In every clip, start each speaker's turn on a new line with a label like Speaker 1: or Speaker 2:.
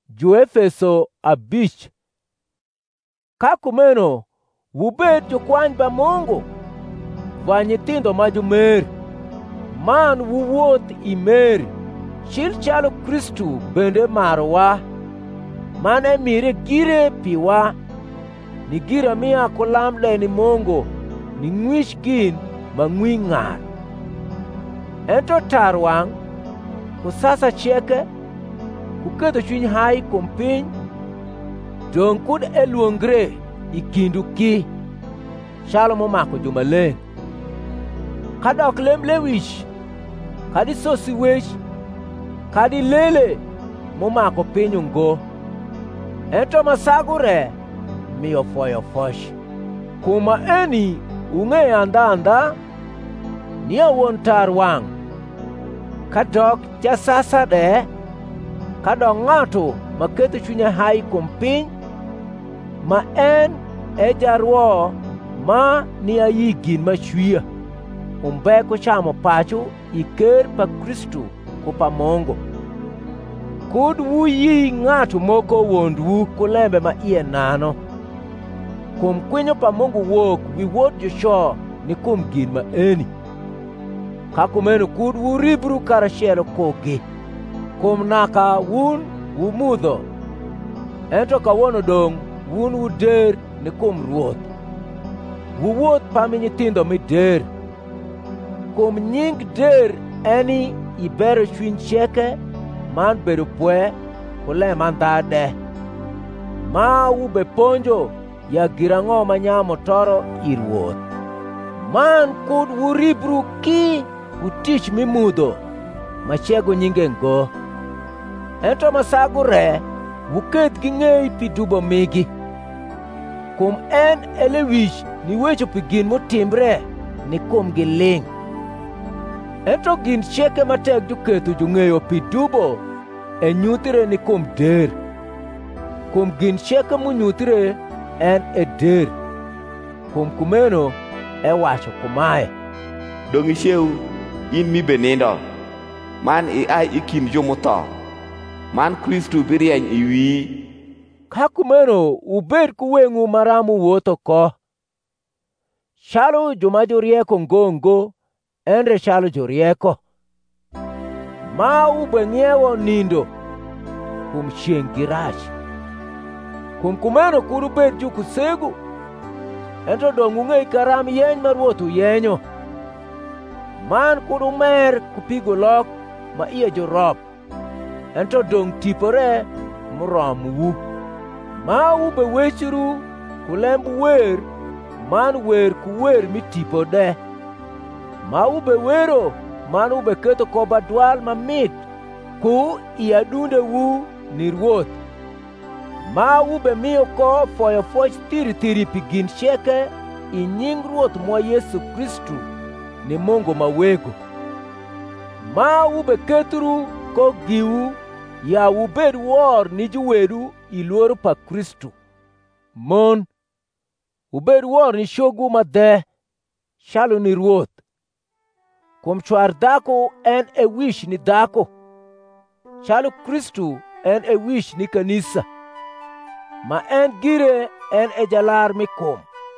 Speaker 1: Jo-Efeso 5. Ka kumeno wubed jokwany ba Mungu, va nyithindo ma jomer, man wuwuoth i mer, chil chalo Kristu bende marowa, mane mire gire piwa, ni gira mia kulamle ni Mungu, ni ng'wich gin mang'wi ng'ar. Ento tar wang' kusasa cheke, kuketho chuny hai kuom piny, dong' kud eluongre i kindu ki, chalo momako jomaleng', kadok lemle wich, kadi sosi wech, kadi lele momako piny ongo. Ento masagure miyo foyo foch. Kuma eni ung'e andha ni awuon tar wang', kadok jasasa de, kadok ng'ato maketho chunye hai kuom piny, ma en e jarwo ma ni ayi gin machwiya, umbe kuchamo pacho i ker pa Kristu ku pa Mungu. Kud wuyi ng'ato moko wondwu kulembe ma iye nano, kuom kwinyo pa Mungu wuok wi wuod jocho ni kuom gin ma eni. Ka kumeno kud wuribru karachiel kogi, kuom naka wun wumudho, ento kawuono dong' wun wuder ni kuom Ruoth. Wuwuoth pami nyithindo mider, kuom nying der eni ibero chuny cheke man bedo pwe kulem andhade, ma ube ponjo ya girang'o manyamo toro i Ruoth. Man kud wuribru ki utich mimudho machego nyinge ngo, ento masagure wuketh gi ng'ei pi dubo migi, kuom en elewich ni wecho pi gin motimbre ni kuomgi ling'. Ento gin cheke matek joketho jong'eyo pi dubo e nyuthre ni kuom der, kuom gin cheke monyuthre en e der. Kuom kumeno e wacho kumae:
Speaker 2: Dong' ichiew, in mibenindo, man ia i kind jomotho, man Kristu birieny i wiyi.
Speaker 1: Ka kumeno ubed kuweng'u maramo wuotho ko, chalo joma jorieko ngongo, endre chalo jorieko, ma ube ng'iewo nindo kuom chieng' gi rach. Kuom kumeno kud ubed jokusegu, ento dong' ung'ei karam yeny ma Ruoth uyenyo, man kud umer kupigo lok ma iye jorop, ento dong' tipore moromou, ma ube wechru kulemb wer, man wer kuwer mitipo de, ma ube wero man ube ketho koba dwal mamit ku i adundeu ni Ruoth, ma ube miyo ko foyo foch thiri pi gin cheke i nying Ruoth mwa Yesu Kristu ni Mungu mawego, ma ube kethru ko giu ya ubed wor ni jowedu i luoro pa Kristu. Mon, ubed wor ni chogu madhe, chalo ni Ruoth. Kuom chwar dhako en e wich ni dhako, chalo Kristu en e wich ni kanisa, ma en gire en e jalar mikum.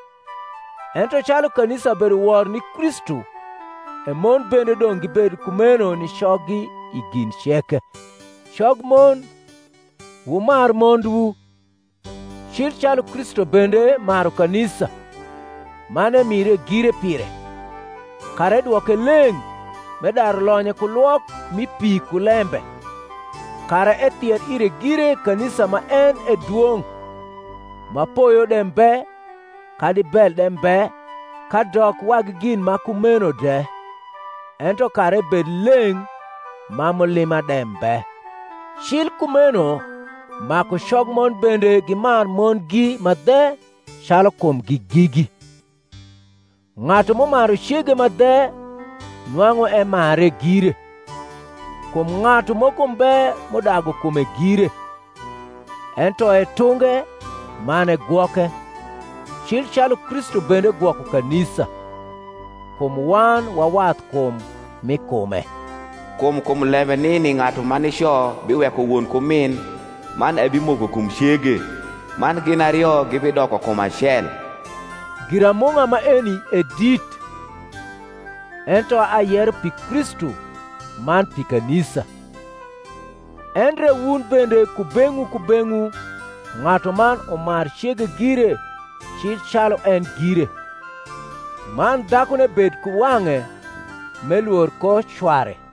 Speaker 1: Ento chalo kanisa bedo wor ni Kristu, e mon bende dong' gibed kumeno ni choggi i gin cheke. Chog mon, wumar mondwu, chil chalo Kristo bende maro kanisa, mane mire gire pire, kare dwoke leng' medar lonye kuluok mi pi kulembe, kare ethier ire gire kanisa ma en e duong', mapoyo dembe, kadi bel dembe, kadok wag gin ma kumeno de, ento kare bed leng' ma molima dembe. Chil kumeno mako chog mon bende gimar mon gi madhe chalo kuom gigi. Ng'ato momaro chiege madhe nwang'o e mare gire, kuom ng'ato mokumbe modago kuome gire, ento e tunge mane gwoke. Chil chalo Kristo bende gwoko kanisa, kuom wan wawath kuom mikume.
Speaker 2: Kuom lembe ni ng'ato manicho biweko wuon kumin man ebimoko kum chege, man gin ariyo gibidoko kum achiel.
Speaker 1: Gira mong'a ma eni edit, ento ayiero pi Kristo man pi kanisa. Endre wun bende kubeng'u ng'ato man omar chege gire chir chalo en gire. Man dhakone bed kuwang'e meluor ko chware.